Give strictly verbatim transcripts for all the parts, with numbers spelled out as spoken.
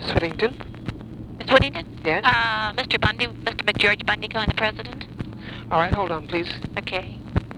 Miss Whittington? Miss Whittington? Yes? Uh, Mister Bundy, Mister McGeorge Bundy calling the president. All right, hold on, please. Okay.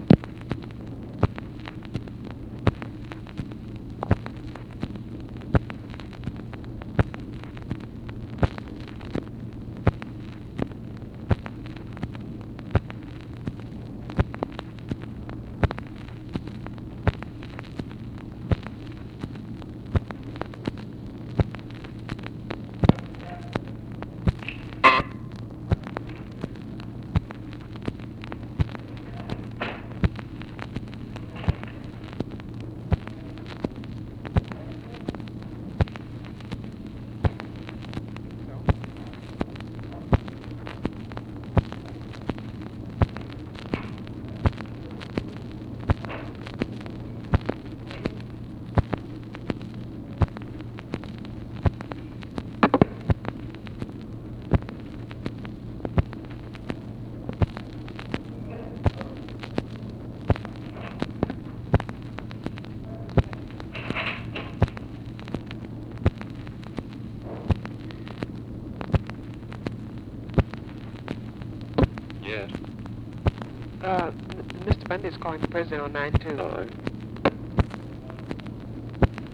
Yes. Uh, M- Mister Bundy's calling the president on nine two. All right.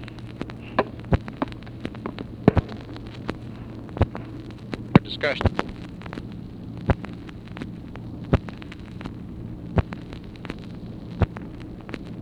Discussion.